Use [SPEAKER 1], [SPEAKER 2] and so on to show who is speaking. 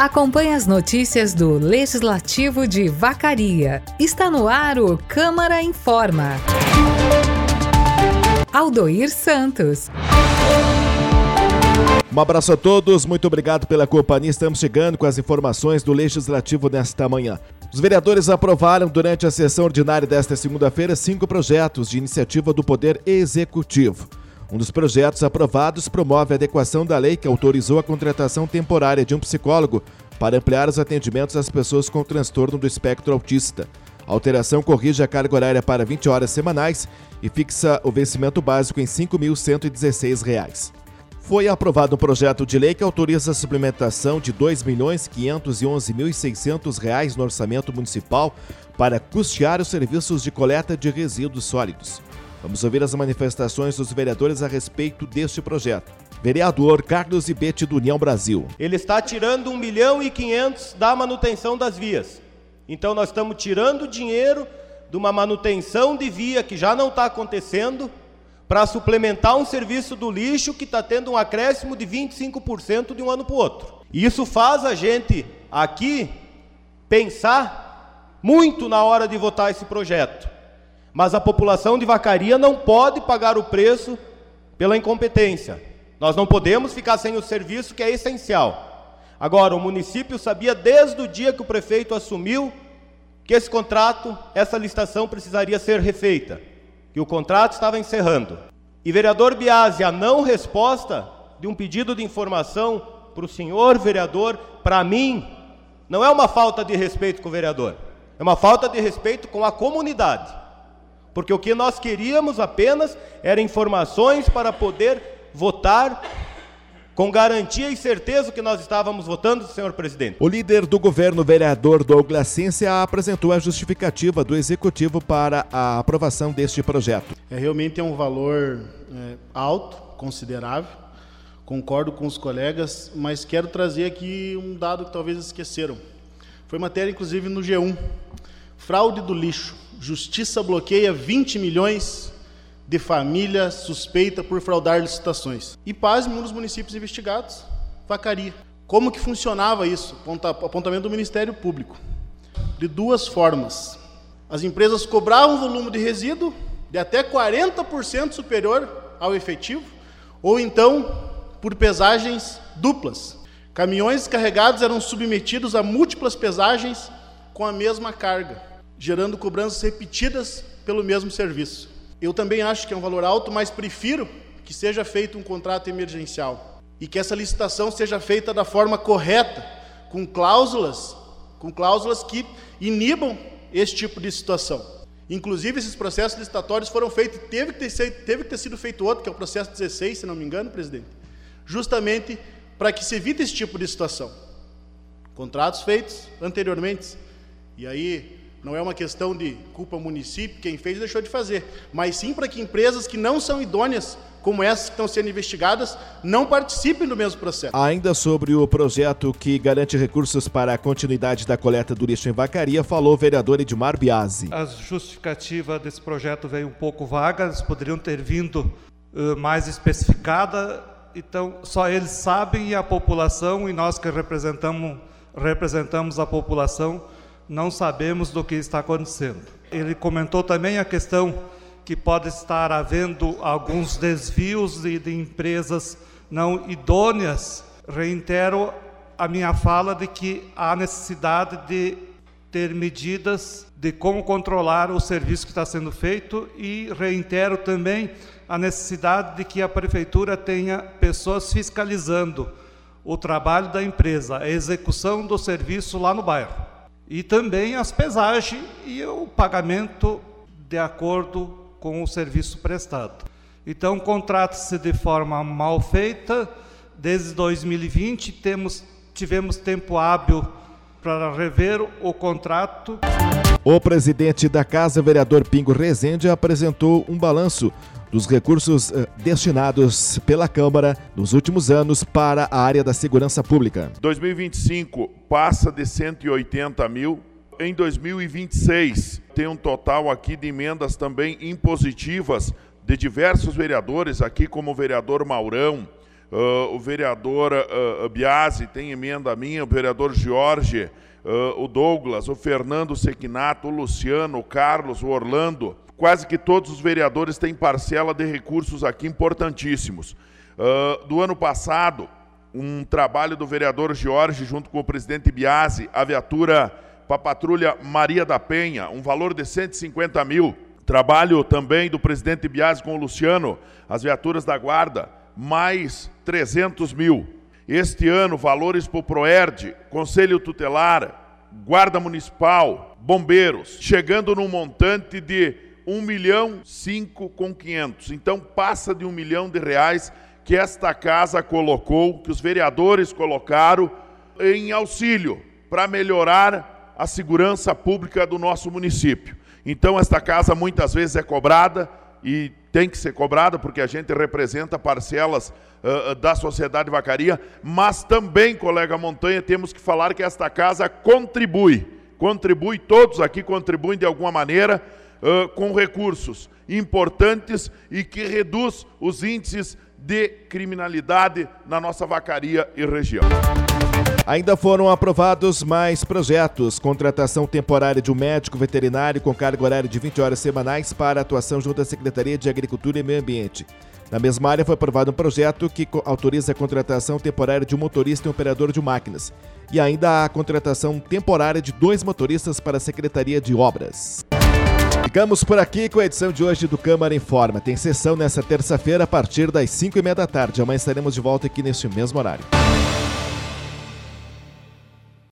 [SPEAKER 1] Acompanhe as notícias do Legislativo de Vacaria. Está no ar o Câmara Informa. Aldoir Santos.
[SPEAKER 2] Um abraço a todos, muito obrigado pela companhia. Estamos chegando com as informações do Legislativo nesta manhã. Os vereadores aprovaram durante a sessão ordinária desta segunda-feira 5 projetos de iniciativa do Poder Executivo. Um dos projetos aprovados promove a adequação da lei que autorizou a contratação temporária de um psicólogo para ampliar os atendimentos às pessoas com transtorno do espectro autista. A alteração corrige a carga horária para 20 horas semanais e fixa o vencimento básico em R$ 5.116. Foi aprovado um projeto de lei que autoriza a suplementação de R$ 2.511.600 no orçamento municipal para custear os serviços de coleta de resíduos sólidos. Vamos ouvir as manifestações dos vereadores a respeito deste projeto. Vereador Carlos Ibete, do União Brasil.
[SPEAKER 3] Ele está tirando 1.500.000 da manutenção das vias. Então nós estamos tirando dinheiro de uma manutenção de via que já não está acontecendo para suplementar um serviço do lixo que está tendo um acréscimo de 25% de um ano para o outro. E isso faz a gente aqui pensar muito na hora de votar esse projeto. Mas a população de Vacaria não pode pagar o preço pela incompetência. Nós não podemos ficar sem o serviço que é essencial. Agora, o município sabia desde o dia que o prefeito assumiu que esse contrato, essa licitação precisaria ser refeita, que o contrato estava encerrando. E vereador Biasi, a não resposta de um pedido de informação para o senhor vereador, para mim, não é uma falta de respeito com o vereador, é uma falta de respeito com a comunidade. Porque o que nós queríamos apenas era informações para poder votar com garantia e certeza que nós estávamos votando, senhor presidente.
[SPEAKER 2] O líder do governo, vereador Douglas Ciência, apresentou a justificativa do Executivo para a aprovação deste projeto.
[SPEAKER 4] Realmente é um valor alto, considerável, concordo com os colegas, mas quero trazer aqui um dado que talvez esqueceram. Foi matéria, inclusive, no G1. Fraude do lixo. Justiça bloqueia 20 milhões de família suspeita por fraudar licitações. E pasme, um dos municípios investigados, Vacaria. Como que funcionava isso? Apontamento do Ministério Público. De duas formas. As empresas cobravam um volume de resíduo de até 40% superior ao efetivo, ou então por pesagens duplas. Caminhões carregados eram submetidos a múltiplas pesagens com a mesma carga, gerando cobranças repetidas pelo mesmo serviço. Eu também acho que é um valor alto, mas prefiro que seja feito um contrato emergencial e que essa licitação seja feita da forma correta, com cláusulas que inibam esse tipo de situação. Inclusive, esses processos licitatórios foram feitos, teve que ter sido feito outro, que é o processo 16, se não me engano, presidente, justamente para que se evite esse tipo de situação. Contratos feitos anteriormente, e aí não é uma questão de culpa município, quem fez deixou de fazer, mas sim para que empresas que não são idôneas, como essas que estão sendo investigadas, não participem do mesmo processo.
[SPEAKER 2] Ainda sobre o projeto que garante recursos para a continuidade da coleta do lixo em Vacaria, falou o vereador Edmar Biasi.
[SPEAKER 5] A justificativa desse projeto veio um pouco vaga, eles poderiam ter vindo mais especificada, então só eles sabem e a população, e nós que representamos a população, não sabemos do que está acontecendo. Ele comentou também a questão que pode estar havendo alguns desvios de empresas não idôneas. Reitero a minha fala de que há necessidade de ter medidas de como controlar o serviço que está sendo feito e reitero também a necessidade de que a prefeitura tenha pessoas fiscalizando o trabalho da empresa, a execução do serviço lá no bairro. E também as pesagens e o pagamento de acordo com o serviço prestado. Então, contrata-se de forma mal feita. Desde 2020, tivemos tempo hábil para rever o contrato.
[SPEAKER 2] O presidente da Casa, vereador Pingo Rezende, apresentou um balanço dos recursos destinados pela Câmara nos últimos anos para a área da segurança pública.
[SPEAKER 6] 2025 passa de 180 mil. Em 2026 tem um total aqui de emendas também impositivas de diversos vereadores, aqui como o vereador Maurão, o vereador Biasi tem emenda minha, o vereador Jorge, o Douglas, o Fernando Sequinato, o Luciano, o Carlos, o Orlando. Quase que todos os vereadores têm parcela de recursos aqui importantíssimos. Do ano passado, um trabalho do vereador Jorge junto com o presidente Biasi, a viatura para a patrulha Maria da Penha, um valor de 150 mil. Trabalho também do presidente Biasi com o Luciano, as viaturas da guarda, mais 300 mil. Este ano, valores para o Proerd, Conselho Tutelar, Guarda Municipal, Bombeiros, chegando num montante de 1.500.500. Então, passa de R$1 milhão que esta casa colocou, que os vereadores colocaram em auxílio para melhorar a segurança pública do nosso município. Então, esta casa muitas vezes é cobrada e tem que ser cobrada porque a gente representa parcelas da sociedade Vacaria, mas também, colega Montanha, temos que falar que esta casa contribui, todos aqui contribuem de alguma maneira com recursos importantes e que reduz os índices de criminalidade na nossa Vacaria e região.
[SPEAKER 2] Ainda foram aprovados mais projetos. Contratação temporária de um médico veterinário com carga horária de 20 horas semanais para atuação junto à Secretaria de Agricultura e Meio Ambiente. Na mesma área foi aprovado um projeto que autoriza a contratação temporária de um motorista e um operador de máquinas. E ainda a contratação temporária de 2 motoristas para a Secretaria de Obras. Ficamos por aqui com a edição de hoje do Câmara Informa. Tem sessão nesta terça-feira a partir das 5:30 da tarde. Amanhã estaremos de volta aqui neste mesmo horário.